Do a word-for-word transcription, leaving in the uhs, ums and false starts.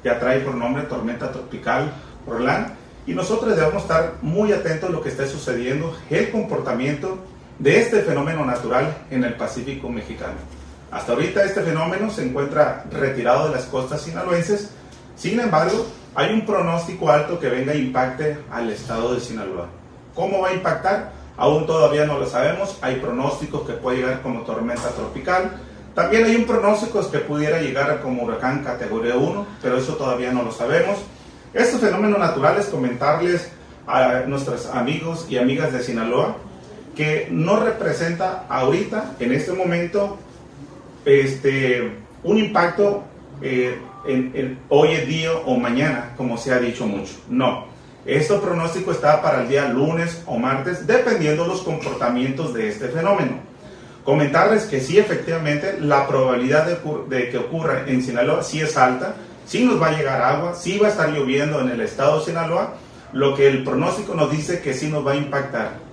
ya trae por nombre tormenta tropical Roland, y nosotros debemos estar muy atentos a lo que está sucediendo, el comportamiento de este fenómeno natural en el Pacífico mexicano. Hasta ahorita este fenómeno se encuentra retirado de las costas sinaloenses, sin embargo, hay un pronóstico alto que venga e impacte al estado de Sinaloa. ¿Cómo va a impactar? Aún todavía no lo sabemos. Hay pronósticos que puede llegar como tormenta tropical. También hay un pronóstico que pudiera llegar como huracán categoría uno, pero eso todavía no lo sabemos. Estos fenómenos naturales, comentarles a nuestros amigos y amigas de Sinaloa que no representa ahorita, en este momento, este, un impacto eh, en, en, hoy en día o mañana, como se ha dicho mucho. No, este pronóstico está para el día lunes o martes, dependiendo de los comportamientos de este fenómeno. Comentarles que sí, efectivamente, la probabilidad de, de que ocurra en Sinaloa sí es alta, sí nos va a llegar agua, sí va a estar lloviendo en el estado de Sinaloa, lo que el pronóstico nos dice que sí nos va a impactar.